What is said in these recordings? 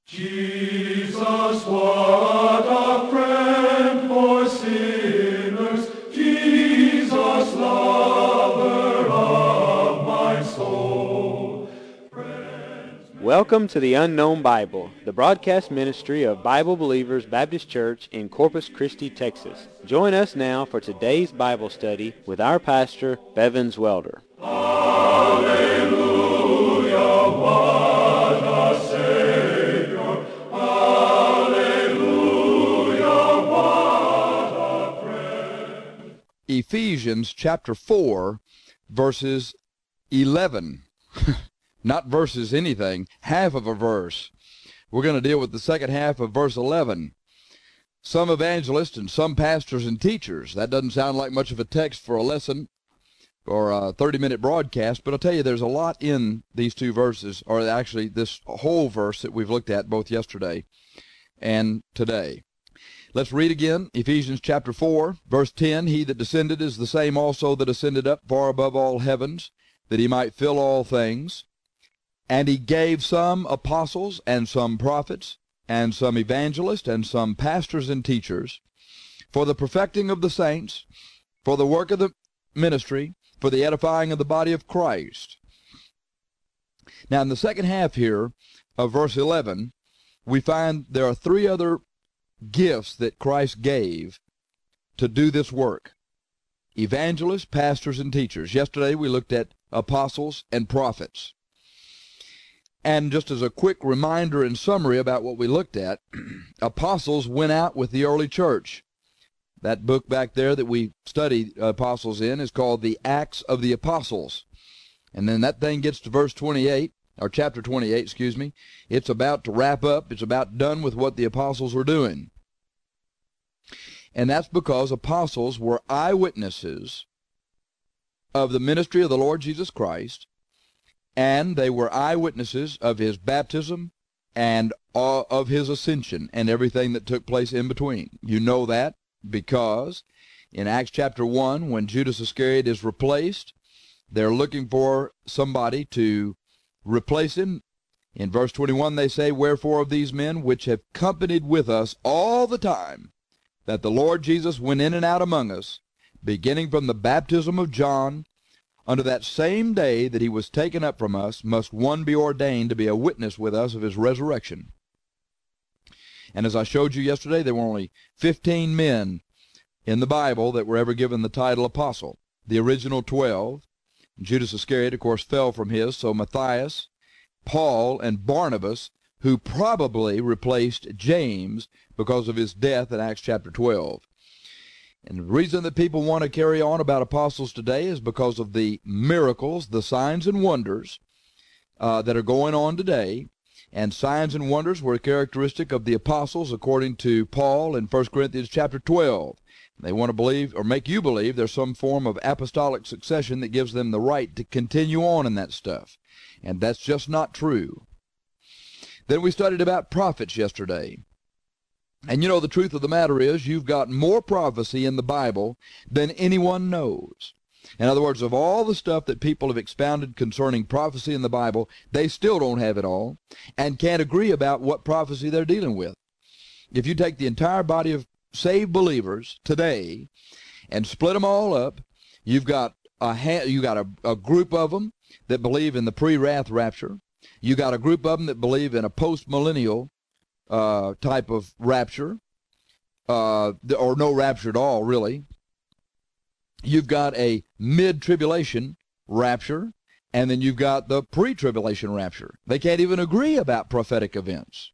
Jesus, what a friend for sinners, Jesus, lover of my soul. Welcome to the Unknown Bible, the broadcast ministry of Bible Believers Baptist Church in Corpus Christi, Texas. Join us now for today's Bible study with our pastor, Bevins Welder. Hallelujah, what a Savior. Hallelujah, what a friend. Ephesians chapter 4, verses 11. Not verses anything, half of a verse. We're going to deal with the second half of verse 11. Some evangelists and some pastors and teachers. That doesn't sound like much of a text for a lesson or a 30-minute broadcast, but I'll tell you there's a lot in these two verses, or actually this whole verse that we've looked at both yesterday and today. Let's read again, Ephesians chapter 4, verse 10. He that descended is the same also that ascended up far above all heavens, that he might fill all things. And he gave some apostles, and some prophets, and some evangelists, and some pastors and teachers, for the perfecting of the saints, for the work of the ministry, for the edifying of the body of Christ. Now, in the second half here of verse 11, we find there are three other gifts that Christ gave to do this work: evangelists, pastors, and teachers. Yesterday we looked at apostles and prophets. And just as a quick reminder and summary about what we looked at, apostles went out with the early church. That book back there that we study apostles in is called the Acts of the Apostles. And then that thing gets to verse 28, or chapter 28, excuse me. It's about to wrap up. It's about done with what the apostles were doing. And that's because apostles were eyewitnesses of the ministry of the Lord Jesus Christ, and they were eyewitnesses of his baptism and of his ascension and everything that took place in between. You know that because in Acts chapter 1, when Judas Iscariot is replaced, they're looking for somebody to replace him. In verse 21 they say, "Wherefore of these men which have companied with us all the time that the Lord Jesus went in and out among us, beginning from the baptism of John, unto that same day that he was taken up from us, must one be ordained to be a witness with us of his resurrection." And as I showed you yesterday, there were only 15 men in the Bible that were ever given the title apostle. The original 12. Judas Iscariot, of course, fell from his, so Matthias, Paul, and Barnabas, who probably replaced James because of his death in Acts chapter 12. And the reason that people want to carry on about apostles today is because of the miracles, the signs and wonders that are going on today. And signs and wonders were characteristic of the apostles according to Paul in 1 Corinthians chapter 12. They want to believe, or make you believe, there's some form of apostolic succession that gives them the right to continue on in that stuff. And that's just not true. Then we studied about prophets yesterday. And you know, the truth of the matter is, you've got more prophecy in the Bible than anyone knows. In other words, of all the stuff that people have expounded concerning prophecy in the Bible, they still don't have it all and can't agree about what prophecy they're dealing with. If you take the entire body of saved believers today and split them all up, you've got a group of them that believe in the pre-wrath rapture. You got a group of them that believe in a post-millennial type of rapture, or no rapture at all, really. You've got a mid-tribulation rapture, and then you've got the pre-tribulation rapture. They can't even agree about prophetic events.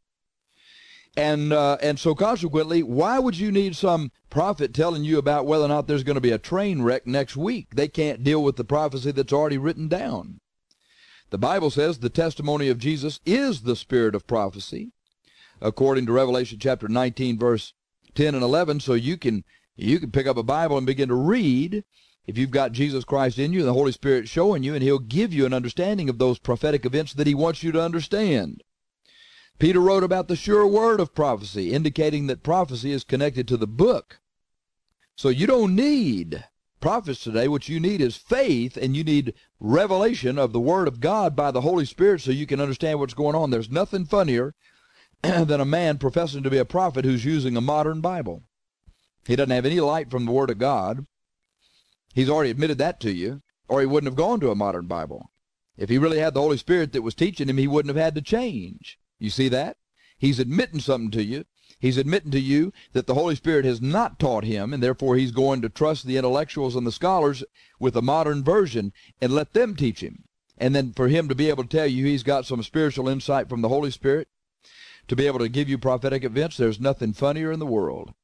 And so consequently, why would you need some prophet telling you about whether or not there's going to be a train wreck next week? They can't deal with the prophecy that's already written down. The Bible says the testimony of Jesus is the spirit of prophecy, according to Revelation chapter 19, verse 10 and 11, so you can pick up a Bible and begin to read. If you've got Jesus Christ in you, the Holy Spirit showing you, and he'll give you an understanding of those prophetic events that he wants you to understand. Peter wrote about the sure word of prophecy, indicating that prophecy is connected to the book. So you don't need prophets today. What you need is faith, and you need revelation of the Word of God by the Holy Spirit so you can understand what's going on. There's nothing funnier than a man professing to be a prophet who's using a modern Bible. He doesn't have any light from the Word of God. He's already admitted that to you, or he wouldn't have gone to a modern Bible. If he really had the Holy Spirit that was teaching him, he wouldn't have had to change. You see that? He's admitting something to you. He's admitting to you that the Holy Spirit has not taught him, and therefore he's going to trust the intellectuals and the scholars with a modern version and let them teach him. And then for him to be able to tell you he's got some spiritual insight from the Holy Spirit, to be able to give you prophetic events, there's nothing funnier in the world.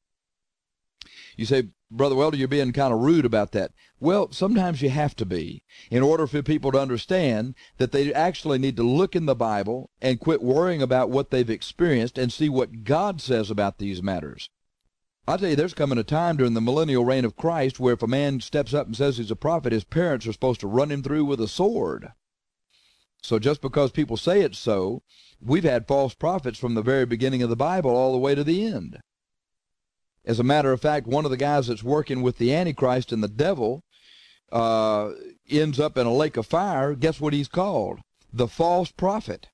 You say, Brother Welder, you're being kind of rude about that. Well, sometimes you have to be in order for people to understand that they actually need to look in the Bible and quit worrying about what they've experienced and see what God says about these matters. I'll tell you, there's coming a time during the millennial reign of Christ where if a man steps up and says he's a prophet, his parents are supposed to run him through with a sword. So just because people say it's so, we've had false prophets from the very beginning of the Bible all the way to the end. As a matter of fact, one of the guys that's working with the Antichrist and the devil ends up in a lake of fire. Guess what he's called? The false prophet.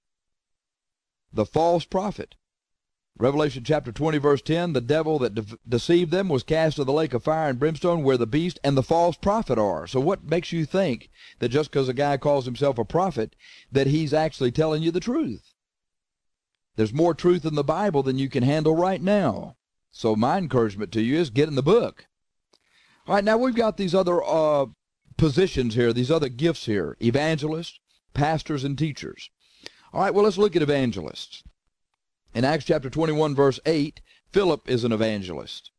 The false prophet. Revelation chapter 20, verse 10, the devil that deceived them was cast into the lake of fire and brimstone where the beast and the false prophet are. So what makes you think that just because a guy calls himself a prophet, that he's actually telling you the truth? There's more truth in the Bible than you can handle right now. So my encouragement to you is get in the book. All right, now we've got these other positions here, these other gifts here, evangelists, pastors, and teachers. All right, well, let's look at evangelists. In Acts chapter 21, verse 8, Philip is an evangelist.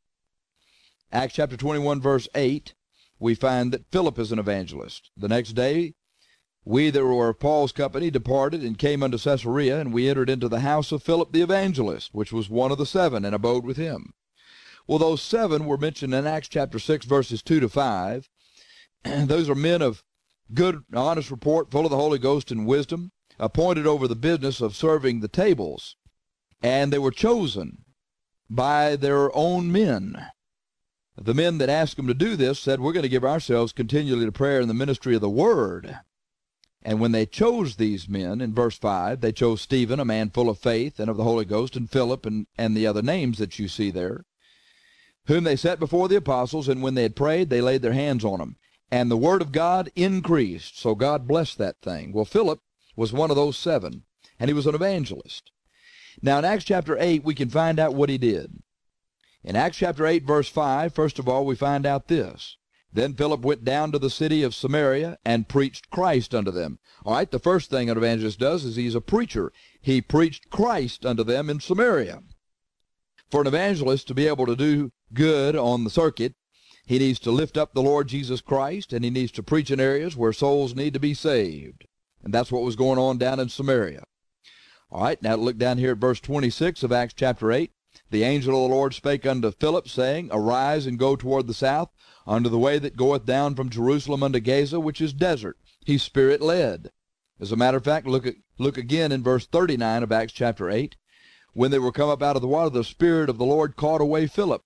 Acts chapter 21, verse 8, we find that Philip is an evangelist. The next day, we that were of Paul's company departed and came unto Caesarea, and we entered into the house of Philip the evangelist, which was one of the 7, and abode with him. Well, those 7 were mentioned in Acts chapter 6, verses 2 to 5. Those are men of good, honest report, full of the Holy Ghost and wisdom, appointed over the business of serving the tables. And they were chosen by their own men. The men that asked them to do this said, we're going to give ourselves continually to prayer and the ministry of the word. And when they chose these men, in verse 5, they chose Stephen, a man full of faith and of the Holy Ghost, and Philip, and the other names that you see there, whom they set before the apostles, and when they had prayed, they laid their hands on them. And the word of God increased, so God blessed that thing. Well, Philip was one of those 7, and he was an evangelist. Now, in Acts chapter 8, we can find out what he did. In Acts chapter 8, verse 5, first of all, we find out this. Then Philip went down to the city of Samaria and preached Christ unto them. All right, the first thing an evangelist does is he's a preacher. He preached Christ unto them in Samaria. For an evangelist to be able to do good on the circuit, he needs to lift up the Lord Jesus Christ, and he needs to preach in areas where souls need to be saved. And that's what was going on down in Samaria. All right, now look down here at verse 26 of Acts chapter 8. The angel of the Lord spake unto Philip, saying, Arise and go toward the south, unto the way that goeth down from Jerusalem unto Gaza, which is desert. He's spirit-led. As a matter of fact, look again in verse 39 of Acts chapter 8. When they were come up out of the water, the Spirit of the Lord caught away Philip.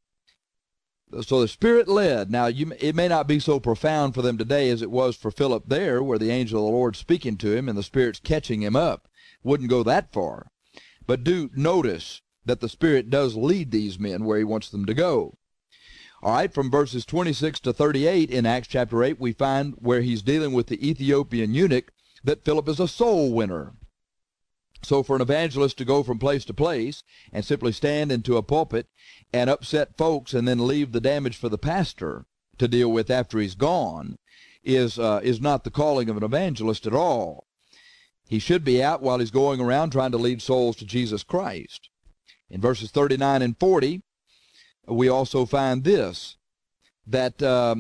So the Spirit led. Now, it may not be so profound for them today as it was for Philip there, where the angel of the Lord speaking to him and the Spirit's catching him up. Wouldn't go that far. But do notice that the Spirit does lead these men where he wants them to go. All right, from verses 26 to 38 in Acts chapter 8, we find where he's dealing with the Ethiopian eunuch that Philip is a soul winner. So for an evangelist to go from place to place and simply stand into a pulpit and upset folks and then leave the damage for the pastor to deal with after he's gone is not the calling of an evangelist at all. He should be out while he's going around trying to lead souls to Jesus Christ. In verses 39 and 40, we also find this, that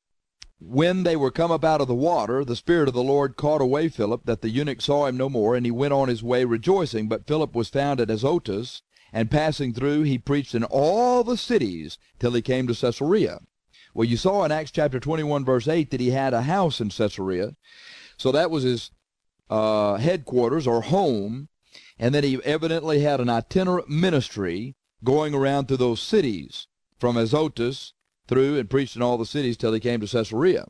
when they were come up out of the water, the Spirit of the Lord caught away Philip, that the eunuch saw him no more, and he went on his way rejoicing. But Philip was found at Azotus, and passing through, he preached in all the cities till he came to Caesarea. Well, you saw in Acts chapter 21, verse 8, that he had a house in Caesarea. So that was his headquarters or home. And then he evidently had an itinerant ministry going around through those cities from Azotus through and preached in all the cities till he came to Caesarea.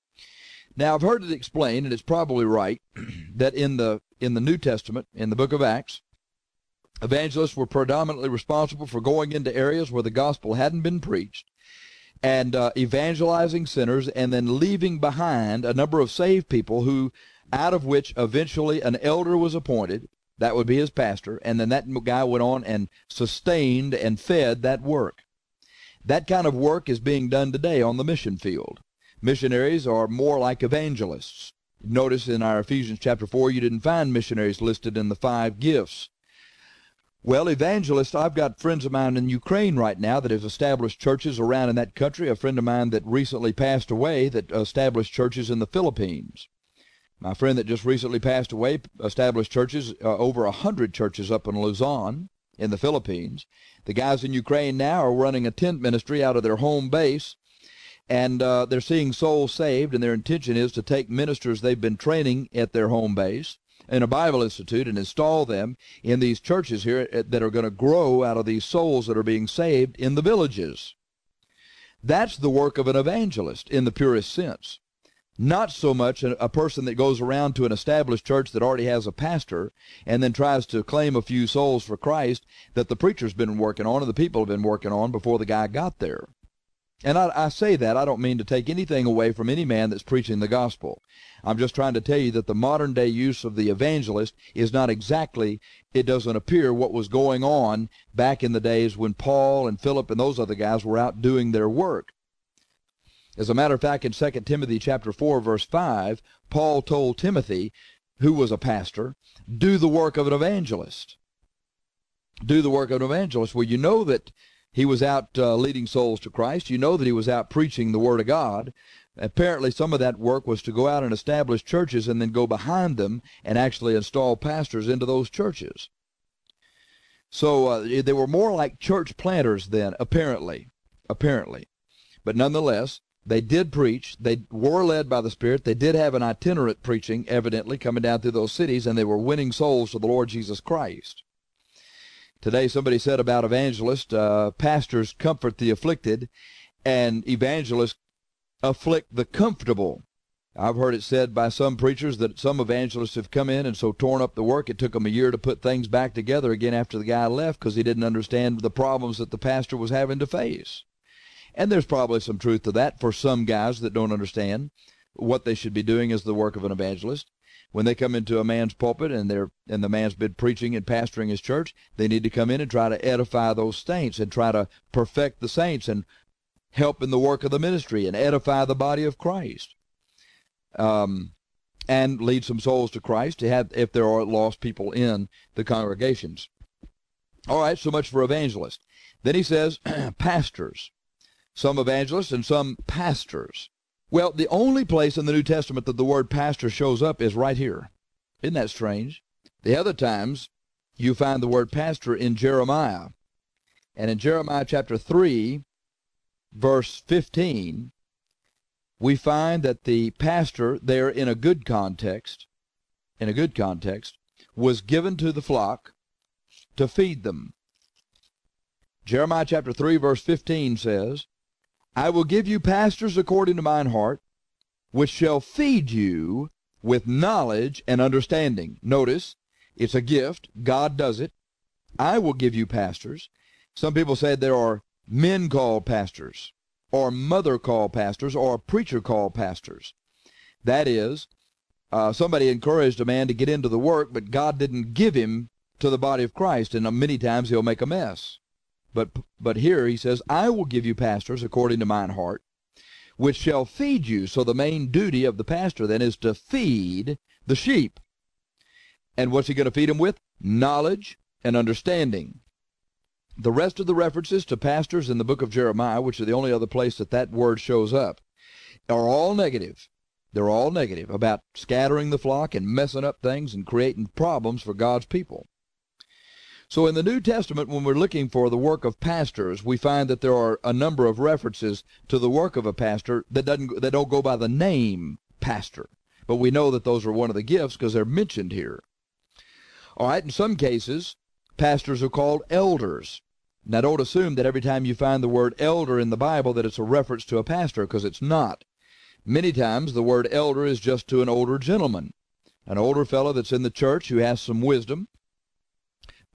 Now, I've heard it explained, and it's probably right, that in the New Testament, in the book of Acts, Evangelists were predominantly responsible for going into areas where the gospel hadn't been preached and evangelizing sinners, and then leaving behind a number of saved people who, out of which eventually an elder was appointed. That would be his pastor, and then that guy went on and sustained and fed that work. That kind of work is being done today on the mission field. Missionaries are more like evangelists. Notice in our Ephesians chapter 4, you didn't find missionaries listed in the 5 gifts. Well, evangelists, I've got friends of mine in Ukraine right now that have established churches around in that country. A friend of mine that recently passed away that established churches in the Philippines. My friend that just recently passed away established churches, over 100 churches up in Luzon in the Philippines. The guys in Ukraine now are running a tent ministry out of their home base, and they're seeing souls saved, and their intention is to take ministers they've been training at their home base in a Bible Institute and install them in these churches here that are going to grow out of these souls that are being saved in the villages. That's the work of an evangelist in the purest sense. Not so much a person that goes around to an established church that already has a pastor and then tries to claim a few souls for Christ that the preacher's been working on and the people have been working on before the guy got there. And I say that, I don't mean to take anything away from any man that's preaching the gospel. I'm just trying to tell you that the modern day use of the evangelist is not exactly, it doesn't appear what was going on back in the days when Paul and Philip and those other guys were out doing their work. As a matter of fact, in 2 Timothy chapter 4, verse 5, Paul told Timothy, who was a pastor, do the work of an evangelist. Do the work of an evangelist. Well, you know that he was out leading souls to Christ. You know that he was out preaching the Word of God. Apparently, some of that work was to go out and establish churches and then go behind them and actually install pastors into those churches. So they were more like church planters then, apparently. But nonetheless, they did preach. They were led by the Spirit. They did have an itinerant preaching, evidently, coming down through those cities, and they were winning souls to the Lord Jesus Christ. Today, somebody said about evangelists, pastors comfort the afflicted, and evangelists afflict the comfortable. I've heard it said by some preachers that some evangelists have come in and so torn up the work, it took them a year to put things back together again after the guy left because he didn't understand the problems that the pastor was having to face. And there's probably some truth to that for some guys that don't understand what they should be doing as the work of an evangelist. When they come into a man's pulpit and the man's been preaching and pastoring his church, they need to come in and try to edify those saints and try to perfect the saints and help in the work of the ministry and edify the body of Christ. And lead some souls to Christ to have, if there are lost people in the congregations. All right, so much for evangelists. Then he says pastors. Some evangelists and some pastors. Well, the only place in the New Testament that the word pastor shows up is right here. Isn't that strange? The other times you find the word pastor in Jeremiah. And in Jeremiah chapter 3, verse 15, we find that the pastor there in a good context, was given to the flock to feed them. Jeremiah chapter 3, verse 15 says, I will give you pastors according to mine heart, which shall feed you with knowledge and understanding. Notice, it's a gift. God does it. I will give you pastors. Some people say there are men called pastors, or mother called pastors, or a preacher called pastors. That is, somebody encouraged a man to get into the work, but God didn't give him to the body of Christ, and many times he'll make a mess. But here he says, I will give you pastors according to mine heart, which shall feed you. So the main duty of the pastor then is to feed the sheep. And what's he going to feed them with? Knowledge and understanding. The rest of the references to pastors in the book of Jeremiah, which is the only other place that word shows up, are all negative. They're all negative about scattering the flock and messing up things and creating problems for God's people. So in the New Testament, when we're looking for the work of pastors, we find that there are a number of references to the work of a pastor that don't go by the name pastor. But we know that those are one of the gifts because they're mentioned here. All right, in some cases, pastors are called elders. Now, don't assume that every time you find the word elder in the Bible that it's a reference to a pastor, because it's not. Many times the word elder is just to an older gentleman, an older fellow that's in the church who has some wisdom,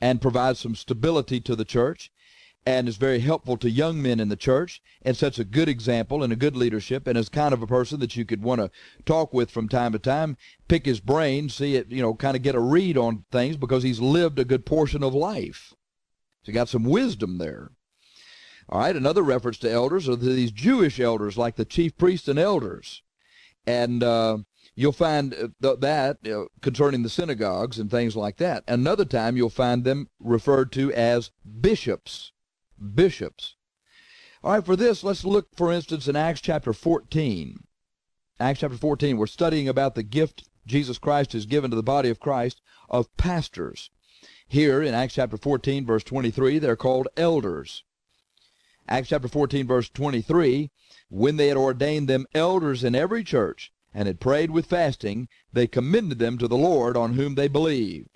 and provides some stability to the church, and is very helpful to young men in the church, and sets a good example and a good leadership, and is kind of a person that you could want to talk with from time to time, pick his brain, see it, kind of get a read on things, because he's lived a good portion of life. So you got some wisdom there. All right, another reference to elders are these Jewish elders, like the chief priests and elders. And you'll find that concerning the synagogues and things like that. Another time you'll find them referred to as bishops. Bishops. All right, for this, let's look, for instance, in Acts chapter 14. Acts chapter 14, we're studying about the gift Jesus Christ has given to the body of Christ of pastors. Here in Acts chapter 14, verse 23, they're called elders. Acts chapter 14, verse 23, when they had ordained them elders in every church, and had prayed with fasting, they commended them to the Lord on whom they believed.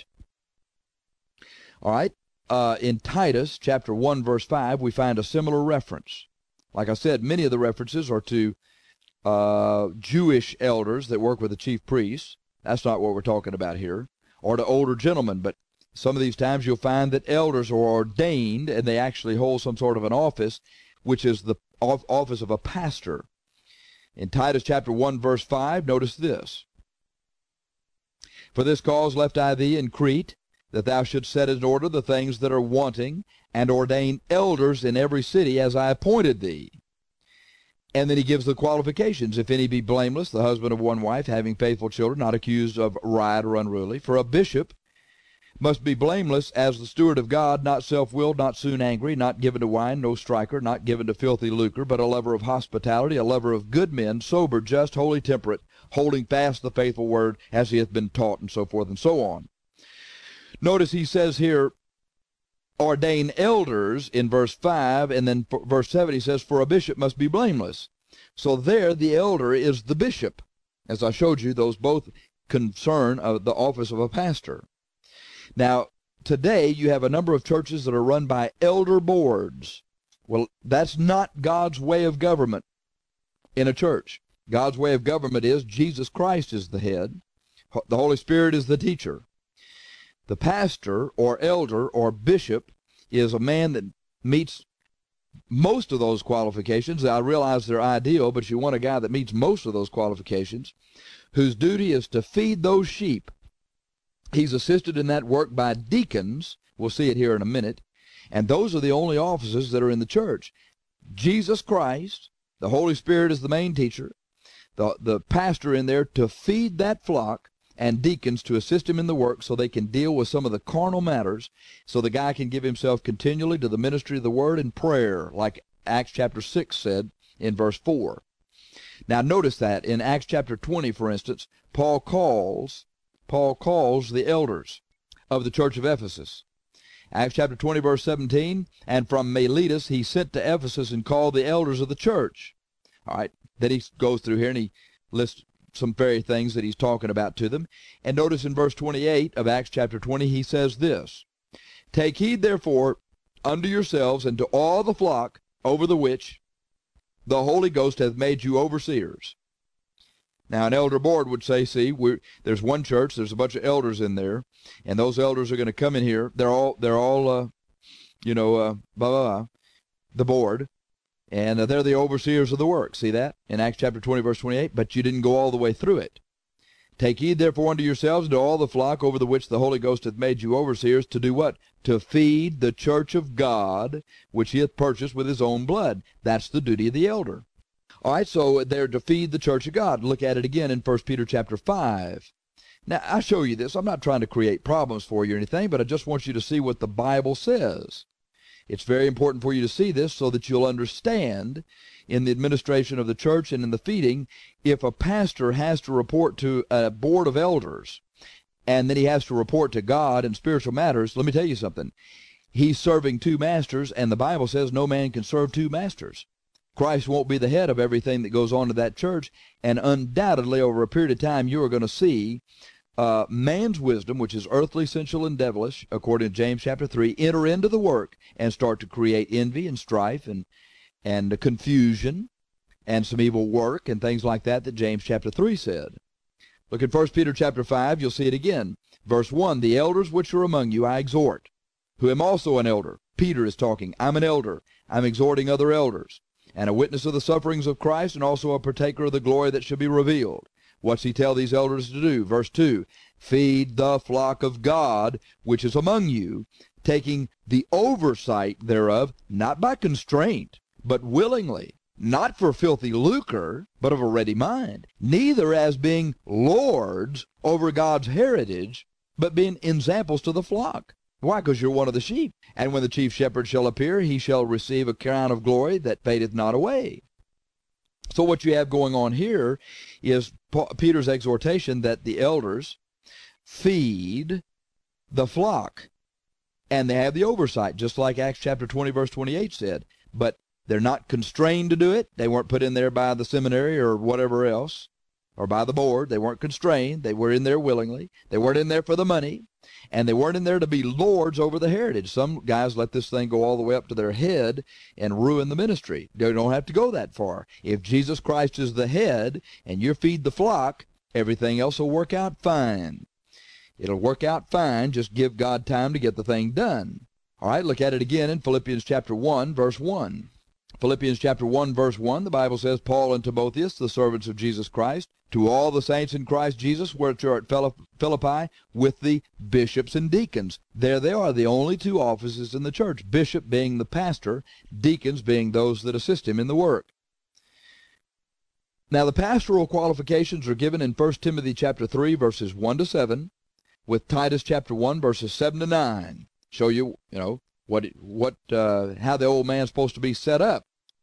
All right. In Titus chapter 1, verse 5, we find a similar reference. Like I said, many of the references are to Jewish elders that work with the chief priests. That's not what we're talking about here. Or to older gentlemen. But some of these times you'll find that elders are ordained, and they actually hold some sort of an office, which is the office of a pastor. In Titus chapter 1, verse 5, notice this. For this cause left I thee in Crete, that thou shouldst set in order the things that are wanting, and ordain elders in every city as I appointed thee. And then he gives the qualifications. If any be blameless, the husband of one wife, having faithful children, not accused of riot or unruly. For a bishop must be blameless as the steward of God, not self-willed, not soon angry, not given to wine, no striker, not given to filthy lucre, but a lover of hospitality, a lover of good men, sober, just, holy, temperate, holding fast the faithful word as he hath been taught, and so forth and so on. Notice he says here, ordain elders in verse 5, and then verse 7 he says, for a bishop must be blameless. So there the elder is the bishop. As I showed you, those both concern the office of a pastor. Now, today you have a number of churches that are run by elder boards. Well, that's not God's way of government in a church. God's way of government is Jesus Christ is the head. The Holy Spirit is the teacher. The pastor or elder or bishop is a man that meets most of those qualifications. I realize they're ideal, but you want a guy that meets most of those qualifications, whose duty is to feed those sheep. He's assisted in that work by deacons. We'll see it here in a minute. And those are the only offices that are in the church. Jesus Christ, the Holy Spirit is the main teacher, the pastor in there to feed that flock, and deacons to assist him in the work so they can deal with some of the carnal matters, so the guy can give himself continually to the ministry of the word and prayer, like Acts chapter 6 said in verse 4. Now notice that in Acts chapter 20, for instance, Paul calls the elders of the church of Ephesus. Acts chapter 20, verse 17, and from Miletus he sent to Ephesus and called the elders of the church. All right, then he goes through here and he lists some very things that he's talking about to them. And notice in verse 28 of Acts chapter 20, he says this, take heed therefore unto yourselves and to all the flock over the which the Holy Ghost hath made you overseers. Now, an elder board would say, see, there's one church, there's a bunch of elders in there, and those elders are going to come in here. They're all the board, and they're the overseers of the work. See that in Acts chapter 20, verse 28? But you didn't go all the way through it. Take heed therefore unto yourselves and to all the flock over the which the Holy Ghost hath made you overseers, to do what? To feed the church of God, which he hath purchased with his own blood. That's the duty of the elder. All right, so they're to feed the church of God. Look at it again in 1 Peter chapter 5. Now, I show you this. I'm not trying to create problems for you or anything, but I just want you to see what the Bible says. It's very important for you to see this so that you'll understand in the administration of the church and in the feeding, if a pastor has to report to a board of elders and then he has to report to God in spiritual matters, let me tell you something. He's serving two masters, and the Bible says no man can serve two masters. Christ won't be the head of everything that goes on to that church, and undoubtedly over a period of time you are going to see man's wisdom, which is earthly, sensual, and devilish, according to James chapter 3, enter into the work and start to create envy and strife and confusion and some evil work and things like that James chapter 3 said. Look at 1 Peter chapter 5, you'll see it again. Verse 1, the elders which are among you I exhort. who am also an elder. Peter is talking. I'm an elder. I'm exhorting other elders, and a witness of the sufferings of Christ, and also a partaker of the glory that shall be revealed. What's he tell these elders to do? Verse 2, feed the flock of God, which is among you, taking the oversight thereof, not by constraint, but willingly, not for filthy lucre, but of a ready mind, neither as being lords over God's heritage, but being ensamples to the flock. Why? Because you're one of the sheep. And when the chief shepherd shall appear, he shall receive a crown of glory that fadeth not away. So what you have going on here is Peter's exhortation that the elders feed the flock, and they have the oversight, just like Acts chapter 20, verse 28 said. But they're not constrained to do it. They weren't put in there by the seminary or whatever else, or by the board. They weren't constrained. They were in there willingly. They weren't in there for the money, and they weren't in there to be lords over the heritage. Some guys let this thing go all the way up to their head and ruin the ministry. They don't have to go that far. If Jesus Christ is the head and you feed the flock, everything else will work out fine. It'll work out fine. Just give God time to get the thing done. All right, look at it again in Philippians chapter 1, verse 1. Philippians chapter 1, verse 1, the Bible says, Paul and Timotheus, the servants of Jesus Christ, to all the saints in Christ Jesus, which are at Philippi, with the bishops and deacons. There they are, the only two offices in the church, bishop being the pastor, deacons being those that assist him in the work. Now the pastoral qualifications are given in 1 Timothy chapter 3, verses 1 to 7, with Titus chapter 1, verses 7 to 9. Show you, how the old man's supposed to be set up.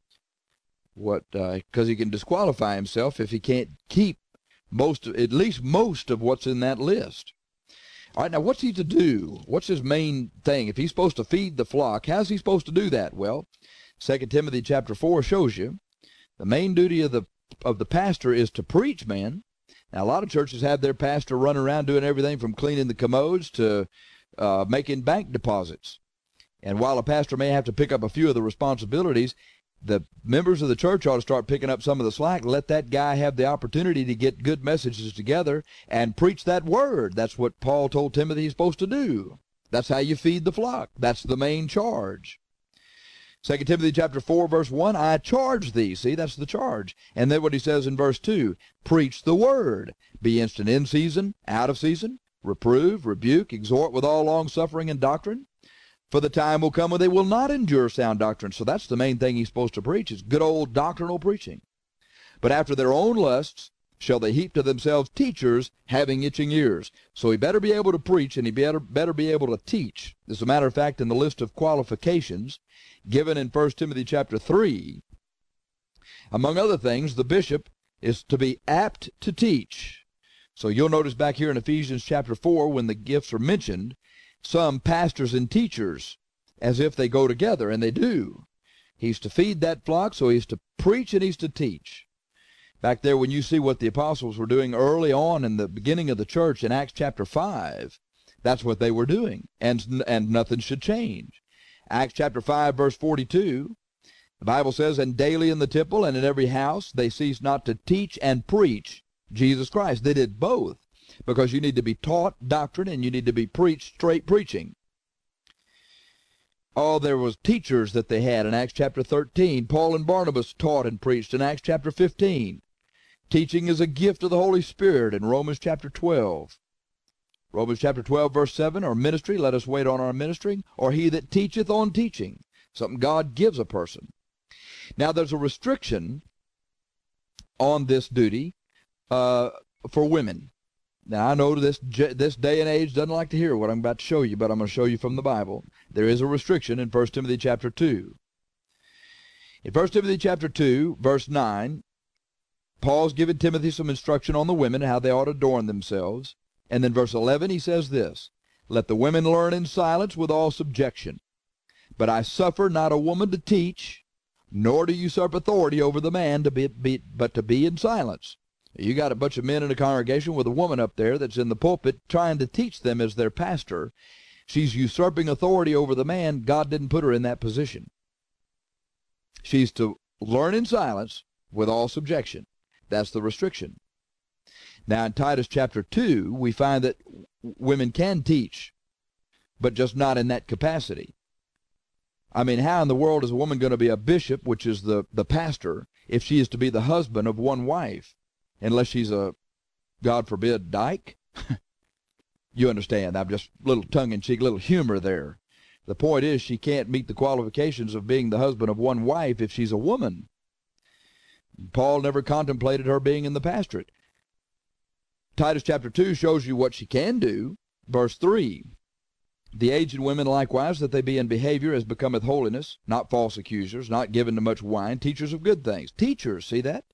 Because he can disqualify himself if he can't keep at least most of what's in that list. All right, now what's he to do? What's his main thing? If he's supposed to feed the flock, how's he supposed to do that? Well, 2 Timothy chapter 4 shows you the main duty of the pastor is to preach, man. Now, a lot of churches have their pastor run around doing everything from cleaning the commodes to making bank deposits. And while a pastor may have to pick up a few of the responsibilities, the members of the church ought to start picking up some of the slack. Let that guy have the opportunity to get good messages together and preach that word. That's what Paul told Timothy he's supposed to do. That's how you feed the flock. That's the main charge. 2 Timothy chapter 4, verse 1, I charge thee. See, that's the charge. And then what he says in verse 2, preach the word. Be instant in season, out of season, reprove, rebuke, exhort with all longsuffering and doctrine. For the time will come when they will not endure sound doctrine. So that's the main thing he's supposed to preach, is good old doctrinal preaching. But after their own lusts shall they heap to themselves teachers having itching ears. So he better be able to preach, and he better be able to teach. As a matter of fact, in the list of qualifications given in 1 Timothy chapter 3, among other things, the bishop is to be apt to teach. So you'll notice back here in Ephesians chapter 4, when the gifts are mentioned, some pastors and teachers, as if they go together, and they do. He's to feed that flock, so he's to preach and he's to teach. Back there, when you see what the apostles were doing early on in the beginning of the church in Acts chapter 5, that's what they were doing, and nothing should change. Acts chapter 5, verse 42, the Bible says, and daily in the temple and in every house they ceased not to teach and preach Jesus Christ. They did both, because you need to be taught doctrine and you need to be preached straight preaching. Oh, there was teachers that they had in Acts chapter 13. Paul and Barnabas taught and preached in Acts chapter 15. Teaching is a gift of the Holy Spirit in Romans chapter 12. Romans chapter 12, verse 7, or ministry, let us wait on our ministering, or he that teacheth on teaching, something God gives a person. Now, there's a restriction on this duty for women. Now, I know this day and age doesn't like to hear what I'm about to show you, but I'm going to show you from the Bible. There is a restriction in 1 Timothy chapter 2. In 1 Timothy chapter 2, verse 9, Paul's given Timothy some instruction on the women, how they ought to adorn themselves. And then verse 11, he says this, let the women learn in silence with all subjection. But I suffer not a woman to teach, nor to usurp authority over the man, but to be in silence. You got a bunch of men in a congregation with a woman up there that's in the pulpit trying to teach them as their pastor. She's usurping authority over the man. God didn't put her in that position. She's to learn in silence with all subjection. That's the restriction. Now in Titus chapter 2, we find that women can teach. but just not in that capacity. I mean, how in the world is a woman going to be a bishop, which is the pastor, if she is to be the husband of one wife, unless she's a, God forbid, dyke? You understand. I'm just a little tongue-in-cheek, little humor there. The point is she can't meet the qualifications of being the husband of one wife if she's a woman. Paul never contemplated her being in the pastorate. Titus chapter 2 shows you what she can do. Verse 3, the aged women likewise, that they be in behavior as becometh holiness, not false accusers, not given to much wine, teachers of good things. Teachers, see that?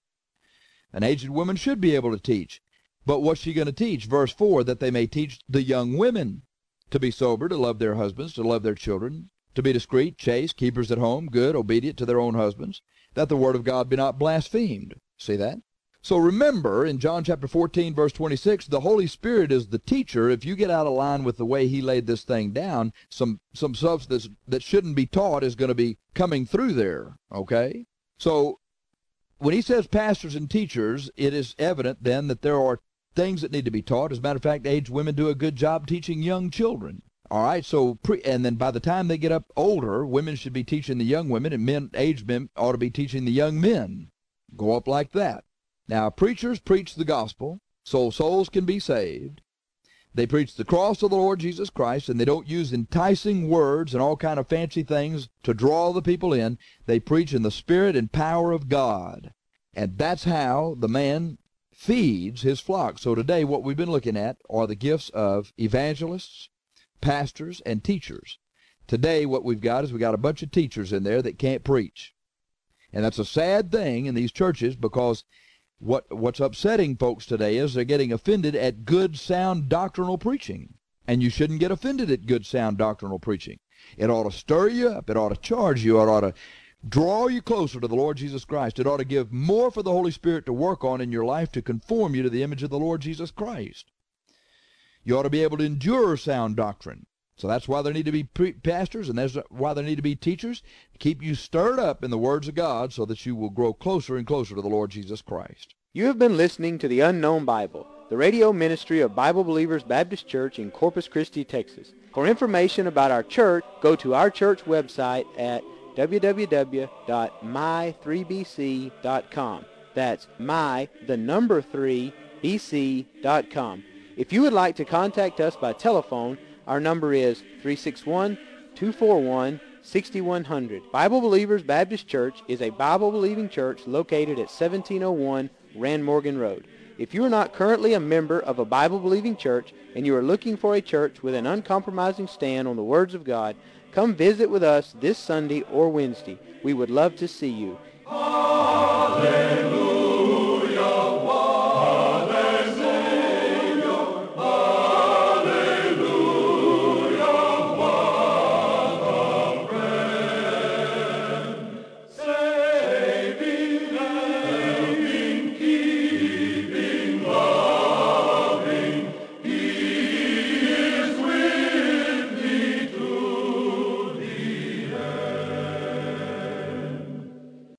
An aged woman should be able to teach. But what's she going to teach? Verse 4, that they may teach the young women to be sober, to love their husbands, to love their children, to be discreet, chaste, keepers at home, good, obedient to their own husbands, that the word of God be not blasphemed. See that? So remember, in John chapter 14, verse 26, the Holy Spirit is the teacher. If you get out of line with the way he laid this thing down, some substance that shouldn't be taught is going to be coming through there, okay? So when he says pastors and teachers, it is evident then that there are things that need to be taught. As a matter of fact, aged women do a good job teaching young children. All right, so and then by the time they get up older, women should be teaching the young women, and aged men ought to be teaching the young men. Go up like that. Now, preachers preach the gospel so souls can be saved. They preach the cross of the Lord Jesus Christ, and they don't use enticing words and all kind of fancy things to draw the people in. They preach in the Spirit and power of God. And that's how the man feeds his flock. So today what we've been looking at are the gifts of evangelists, pastors, and teachers. Today what we've got is we've got a bunch of teachers in there that can't preach. And that's a sad thing in these churches, because what's upsetting folks today is they're getting offended at good, sound doctrinal preaching. And you shouldn't get offended at good, sound doctrinal preaching. It ought to stir you up. It ought to charge you. It ought to draw you closer to the Lord Jesus Christ. It ought to give more for the Holy Spirit to work on in your life to conform you to the image of the Lord Jesus Christ. You ought to be able to endure sound doctrine. So that's why there need to be pastors, and that's why there need to be teachers, to keep you stirred up in the words of God so that you will grow closer and closer to the Lord Jesus Christ. You have been listening to the Unknown Bible, the radio ministry of Bible Believers Baptist Church in Corpus Christi, Texas. For information about our church, go to our church website at www.my3bc.com. That's my3bc.com. If you would like to contact us by telephone, our number is 361-241-6100. Bible Believers Baptist Church is a Bible-believing church located at 1701 Rand Morgan Road. If you are not currently a member of a Bible-believing church and you are looking for a church with an uncompromising stand on the words of God, come visit with us this Sunday or Wednesday. We would love to see you. Hallelujah.